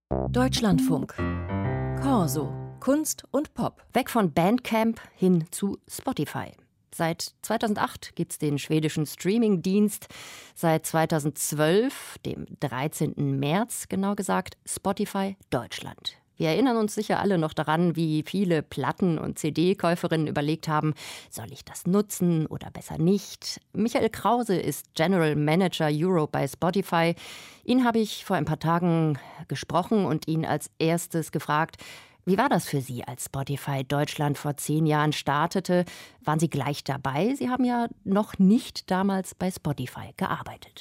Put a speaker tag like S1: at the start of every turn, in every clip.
S1: Deutschlandfunk. Corso. Kunst und Pop. Weg von Bandcamp hin zu Spotify. Seit 2008 gibt es den schwedischen Streamingdienst. Seit 2012, dem 13. März genau gesagt, Spotify Deutschland. Wir erinnern uns sicher alle noch daran, wie viele Platten- und CD-Käuferinnen überlegt haben, soll ich das nutzen oder besser nicht? Michael Krause ist General Manager Europe bei Spotify. Ihn habe ich vor ein paar Tagen gesprochen und ihn als erstes gefragt, wie war das für Sie, als Spotify Deutschland vor 10 Jahren startete? Waren Sie gleich dabei? Sie haben ja noch nicht damals bei Spotify gearbeitet.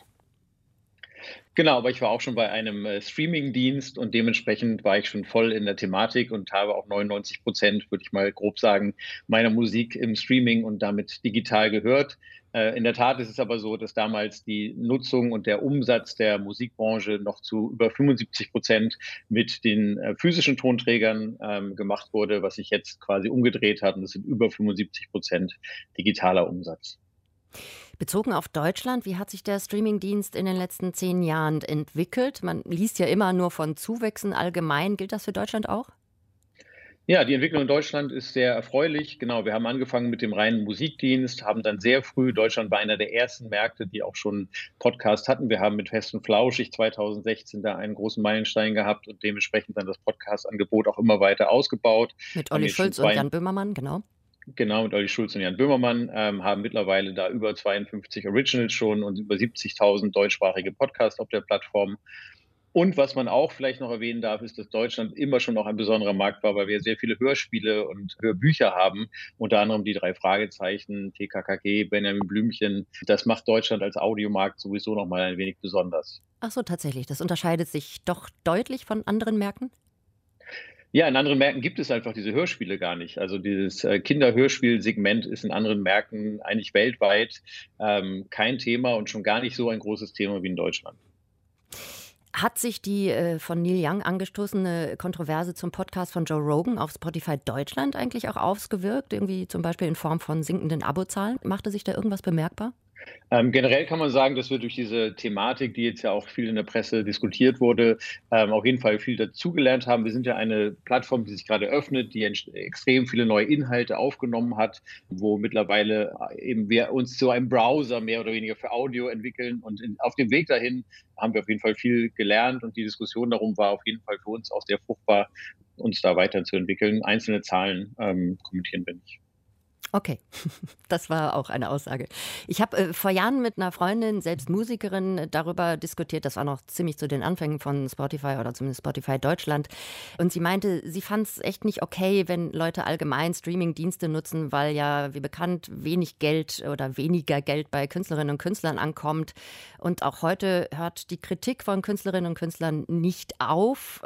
S2: Genau, aber ich war auch schon bei einem Streamingdienst und dementsprechend war ich schon voll in der Thematik und habe auch 99%, würde ich mal grob sagen, meiner Musik im Streaming und damit digital gehört. In der Tat ist es aber so, dass damals die Nutzung und der Umsatz der Musikbranche noch zu über 75% mit den physischen Tonträgern gemacht wurde, was sich jetzt quasi umgedreht hat, und das sind über 75% digitaler Umsatz.
S1: Bezogen auf Deutschland, wie hat sich der Streamingdienst in den letzten 10 Jahren entwickelt? Man liest ja immer nur von Zuwächsen allgemein. Gilt das für Deutschland auch?
S2: Ja, die Entwicklung in Deutschland ist sehr erfreulich. Genau, wir haben angefangen mit dem reinen Musikdienst, haben dann sehr früh, Deutschland war einer der ersten Märkte, die auch schon Podcast hatten. Wir haben mit Fest und Flauschig 2016 da einen großen Meilenstein gehabt und dementsprechend dann das Podcast-Angebot auch immer weiter ausgebaut.
S1: Mit
S2: Haben
S1: Olli
S2: jetzt schon
S1: Schulz und
S2: zwei,
S1: Jan Böhmermann, genau.
S2: genau, mit Olli Schulz und Jan Böhmermann, haben mittlerweile da über 52 Originals schon und über 70.000 deutschsprachige Podcasts auf der Plattform. Und was man auch vielleicht noch erwähnen darf, ist, dass Deutschland immer schon auch ein besonderer Markt war, weil wir sehr viele Hörspiele und Hörbücher haben, unter anderem die drei Fragezeichen, TKKG, Benjamin Blümchen. Das macht Deutschland als Audiomarkt sowieso noch mal ein wenig besonders.
S1: Ach so, tatsächlich. Das unterscheidet sich doch deutlich von anderen Märkten?
S2: Ja, in anderen Märkten gibt es einfach diese Hörspiele gar nicht. Also dieses Kinderhörspielsegment ist in anderen Märkten eigentlich weltweit kein Thema und schon gar nicht so ein großes Thema wie in Deutschland.
S1: Hat sich die von Neil Young angestoßene Kontroverse zum Podcast von Joe Rogan auf Spotify Deutschland eigentlich auch ausgewirkt? Irgendwie zum Beispiel in Form von sinkenden Abozahlen? Machte sich da irgendwas bemerkbar?
S2: Generell kann man sagen, dass wir durch diese Thematik, die jetzt ja auch viel in der Presse diskutiert wurde, auf jeden Fall viel dazugelernt haben. Wir sind ja eine Plattform, die sich gerade öffnet, die extrem viele neue Inhalte aufgenommen hat, wo mittlerweile eben wir uns zu einem Browser mehr oder weniger für Audio entwickeln. Und auf dem Weg dahin haben wir auf jeden Fall viel gelernt und die Diskussion darum war auf jeden Fall für uns auch sehr fruchtbar, uns da weiterzuentwickeln. Einzelne Zahlen kommentieren wir nicht.
S1: Okay, das war auch eine Aussage. Ich habe vor Jahren mit einer Freundin, selbst Musikerin, darüber diskutiert. Das war noch ziemlich zu den Anfängen von Spotify oder zumindest Spotify Deutschland. Und sie meinte, sie fand es echt nicht okay, wenn Leute allgemein Streaming-Dienste nutzen, weil ja, wie bekannt, wenig Geld oder weniger Geld bei Künstlerinnen und Künstlern ankommt. Und auch heute hört die Kritik von Künstlerinnen und Künstlern nicht auf.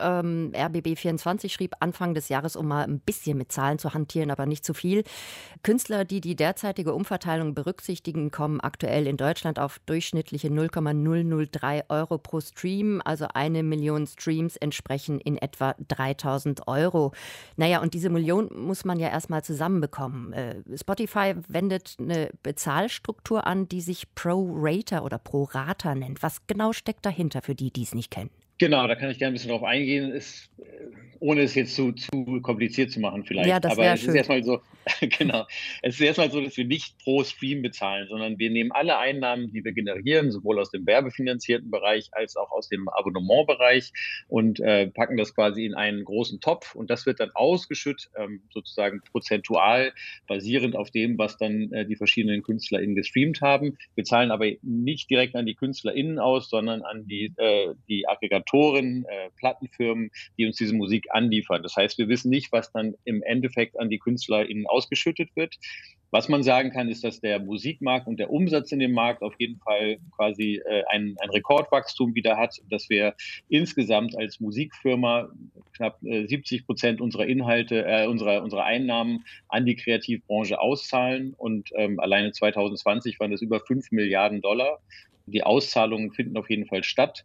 S1: RBB24 schrieb Anfang des Jahres, um mal ein bisschen mit Zahlen zu hantieren, aber nicht zu viel. Künstler, die die derzeitige Umverteilung berücksichtigen, kommen aktuell in Deutschland auf durchschnittliche 0,003 Euro pro Stream. Also 1 Million Streams entsprechen in etwa 3.000 Euro. Naja, und diese Million muss man ja erstmal zusammenbekommen. Spotify wendet eine Bezahlstruktur an, die sich Pro-Rata oder Pro-Rata nennt. Was genau steckt dahinter für die, die es nicht kennen?
S2: Genau, da kann ich gerne ein bisschen drauf eingehen, ohne es jetzt zu kompliziert zu machen
S1: Ja,
S2: vielleicht.
S1: das
S2: Aber
S1: wäre
S2: es ist
S1: schön.
S2: erstmal so, genau, es ist erstmal so, dass wir nicht pro Stream bezahlen, sondern wir nehmen alle Einnahmen, die wir generieren, sowohl aus dem werbefinanzierten Bereich als auch aus dem Abonnementbereich und packen das quasi in einen großen Topf und das wird dann ausgeschüttet, sozusagen prozentual, basierend auf dem, was dann die verschiedenen KünstlerInnen gestreamt haben. Wir zahlen aber nicht direkt an die KünstlerInnen aus, sondern an die Aggregatoren, Plattenfirmen, die uns diese Musik anliefern. Das heißt, wir wissen nicht, was dann im Endeffekt an die KünstlerInnen ausgeschüttet wird. Was man sagen kann, ist, dass der Musikmarkt und der Umsatz in dem Markt auf jeden Fall quasi ein Rekordwachstum wieder hat, dass wir insgesamt als Musikfirma knapp 70% unserer Inhalte, unserer Einnahmen an die Kreativbranche auszahlen und alleine 2020 waren das über 5 Milliarden Dollar. Die Auszahlungen finden auf jeden Fall statt.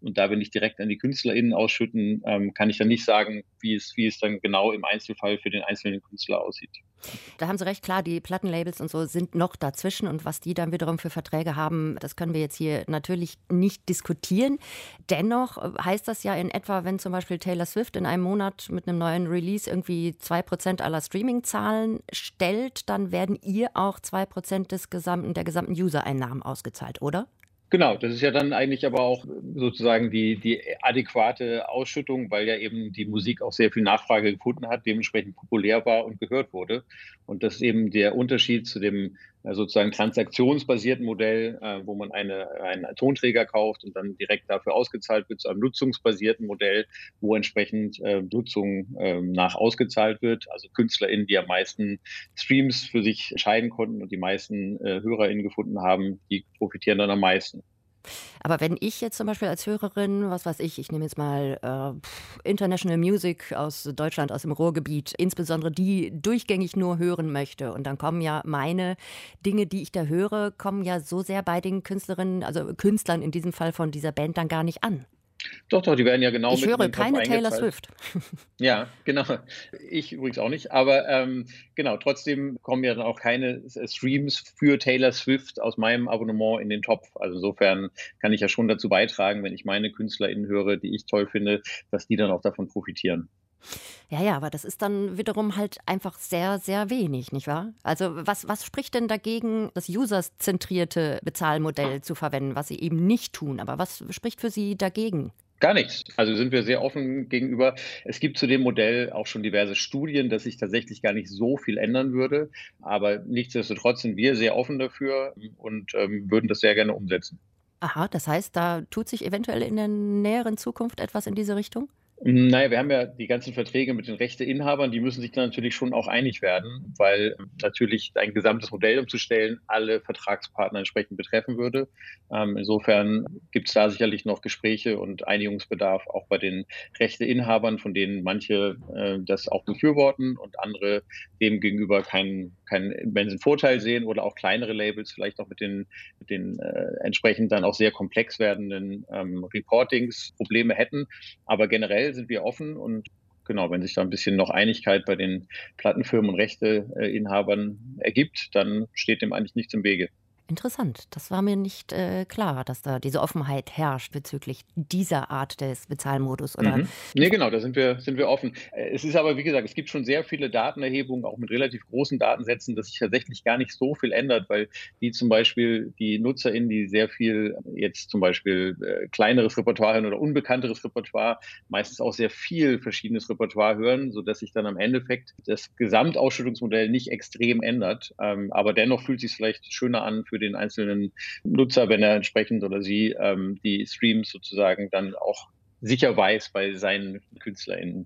S2: und da wir nicht direkt an die KünstlerInnen ausschütten, kann ich dann nicht sagen, wie es dann genau im Einzelfall für den einzelnen Künstler aussieht.
S1: Da haben Sie recht, klar, die Plattenlabels und so sind noch dazwischen und was die dann wiederum für Verträge haben, das können wir jetzt hier natürlich nicht diskutieren. Dennoch heißt das ja in etwa, wenn zum Beispiel Taylor Swift in einem Monat mit einem neuen Release irgendwie 2% aller Streaming-Zahlen stellt, dann werden ihr auch 2% der gesamten User-Einnahmen ausgezahlt, oder?
S2: Genau, das ist ja dann eigentlich aber auch sozusagen die adäquate Ausschüttung, weil ja eben die Musik auch sehr viel Nachfrage gefunden hat, dementsprechend populär war und gehört wurde. Und das ist eben der Unterschied zu dem sozusagen transaktionsbasierten Modell, wo man einen Tonträger kauft und dann direkt dafür ausgezahlt wird, zu einem nutzungsbasierten Modell, wo entsprechend Nutzung nach ausgezahlt wird. Also KünstlerInnen, die am meisten Streams für sich entscheiden konnten und die meisten HörerInnen gefunden haben, die profitieren dann am meisten.
S1: Aber wenn ich jetzt zum Beispiel als Hörerin, was weiß ich nehme jetzt mal International Music aus Deutschland, aus dem Ruhrgebiet, insbesondere die durchgängig nur hören möchte. Und dann kommen ja meine Dinge, die ich da höre, kommen ja so sehr bei den Künstlerinnen, also Künstlern in diesem Fall von dieser Band dann gar nicht an.
S2: Doch, doch, die werden ja genau
S1: Ich
S2: mit in
S1: höre
S2: den Topf
S1: keine Taylor
S2: eingezahlt.
S1: Swift.
S2: Ja, genau. Ich übrigens auch nicht. Aber genau, trotzdem kommen ja dann auch keine Streams für Taylor Swift aus meinem Abonnement in den Topf. Also insofern kann ich ja schon dazu beitragen, wenn ich meine KünstlerInnen höre, die ich toll finde, dass die dann auch davon profitieren.
S1: Ja, ja, aber das ist dann wiederum halt einfach sehr, sehr wenig, nicht wahr? Also was spricht denn dagegen, das userszentrierte Bezahlmodell zu verwenden, was Sie eben nicht tun? Aber was spricht für Sie dagegen?
S2: Gar nichts. Also sind wir sehr offen gegenüber. Es gibt zu dem Modell auch schon diverse Studien, dass sich tatsächlich gar nicht so viel ändern würde. Aber nichtsdestotrotz sind wir sehr offen dafür und würden das sehr gerne umsetzen.
S1: Aha, das heißt, da tut sich eventuell in der näheren Zukunft etwas in diese Richtung?
S2: Na ja, wir haben ja die ganzen Verträge mit den Rechteinhabern, die müssen sich dann natürlich schon auch einig werden, weil natürlich ein gesamtes Modell umzustellen alle Vertragspartner entsprechend betreffen würde. Insofern gibt es da sicherlich noch Gespräche und Einigungsbedarf auch bei den Rechteinhabern, von denen manche das auch befürworten und andere dem gegenüber keinen immensen Vorteil sehen oder auch kleinere Labels vielleicht auch mit den entsprechend dann auch sehr komplex werdenden Reportings Probleme hätten. Aber generell sind wir offen und genau, wenn sich da ein bisschen noch Einigkeit bei den Plattenfirmen und Rechteinhabern ergibt, dann steht dem eigentlich nichts im Wege.
S1: Interessant. Das war mir nicht klar, dass da diese Offenheit herrscht bezüglich dieser Art des Bezahlmodus oder
S2: Ne, genau, da sind wir offen. Es ist aber, wie gesagt, es gibt schon sehr viele Datenerhebungen, auch mit relativ großen Datensätzen, dass sich tatsächlich gar nicht so viel ändert, weil die zum Beispiel die NutzerInnen, die sehr viel jetzt zum Beispiel kleineres Repertoire hören oder unbekannteres Repertoire, meistens auch sehr viel verschiedenes Repertoire hören, sodass sich dann am Endeffekt das Gesamtausschüttungsmodell nicht extrem ändert. Aber dennoch fühlt es sich vielleicht schöner an für den einzelnen Nutzer, wenn er entsprechend oder sie die Streams sozusagen dann auch sicher weiß bei seinen KünstlerInnen,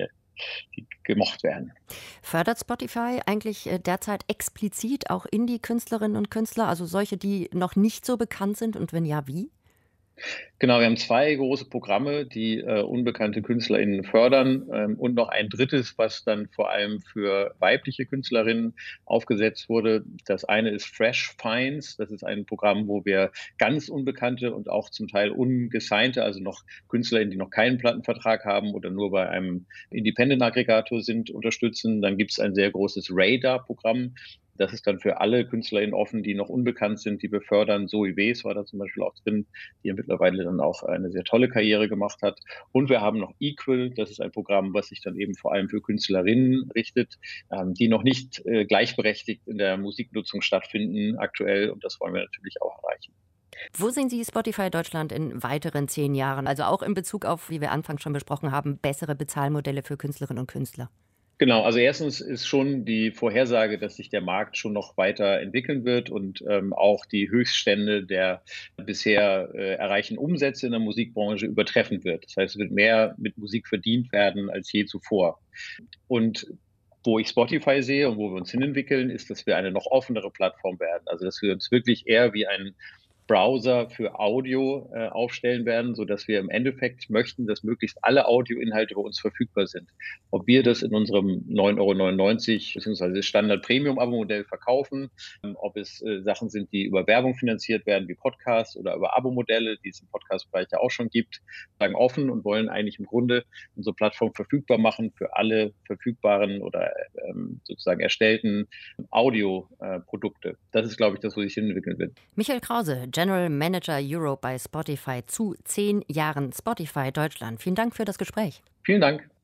S2: die gemocht werden.
S1: fördert Spotify eigentlich derzeit explizit auch Indie-Künstlerinnen und Künstler, also solche, die noch nicht so bekannt sind und wenn ja, wie?
S2: Genau, wir haben 2 große Programme, die unbekannte KünstlerInnen fördern und noch ein drittes, was dann vor allem für weibliche Künstlerinnen aufgesetzt wurde. Das eine ist Fresh Finds. Das ist ein Programm, wo wir ganz unbekannte und auch zum Teil ungesignte, also noch KünstlerInnen, die noch keinen Plattenvertrag haben oder nur bei einem Independent-Aggregator sind, unterstützen. Dann gibt es ein sehr großes Radar-Programm. Das ist dann für alle KünstlerInnen offen, die noch unbekannt sind, die wir fördern. Zoe Wees war da zum Beispiel auch drin, die ja mittlerweile dann auch eine sehr tolle Karriere gemacht hat. Und wir haben noch Equal, das ist ein Programm, was sich dann eben vor allem für Künstlerinnen richtet, die noch nicht gleichberechtigt in der Musiknutzung stattfinden aktuell. Und das wollen wir natürlich auch erreichen.
S1: Wo sehen Sie Spotify Deutschland in weiteren 10 Jahren? Also auch in Bezug auf, wie wir anfangs schon besprochen haben, bessere Bezahlmodelle für Künstlerinnen und Künstler?
S2: Genau, also erstens ist schon die Vorhersage, dass sich der Markt schon noch weiter entwickeln wird und auch die Höchststände der bisher erreichten Umsätze in der Musikbranche übertreffen wird. Das heißt, es wird mehr mit Musik verdient werden als je zuvor. Und wo ich Spotify sehe und wo wir uns hinentwickeln, ist, dass wir eine noch offenere Plattform werden. Also dass wir uns wirklich eher wie ein Browser für Audio aufstellen werden, sodass wir im Endeffekt möchten, dass möglichst alle Audioinhalte bei uns verfügbar sind. Ob wir das in unserem 9,99 € bzw. Standard-Premium-Abo-Modell verkaufen, ob es Sachen sind, die über Werbung finanziert werden, wie Podcasts oder über Abo-Modelle, die es im Podcast-Bereich ja auch schon gibt, sagen offen und wollen eigentlich im Grunde unsere Plattform verfügbar machen für alle verfügbaren oder sozusagen erstellten Audioprodukte. Das ist, glaube ich, das, wo sich hinentwickeln wird.
S1: Michael Krause, General Manager Europe bei Spotify zu 10 Jahren Spotify Deutschland. Vielen Dank für das Gespräch.
S2: Vielen Dank.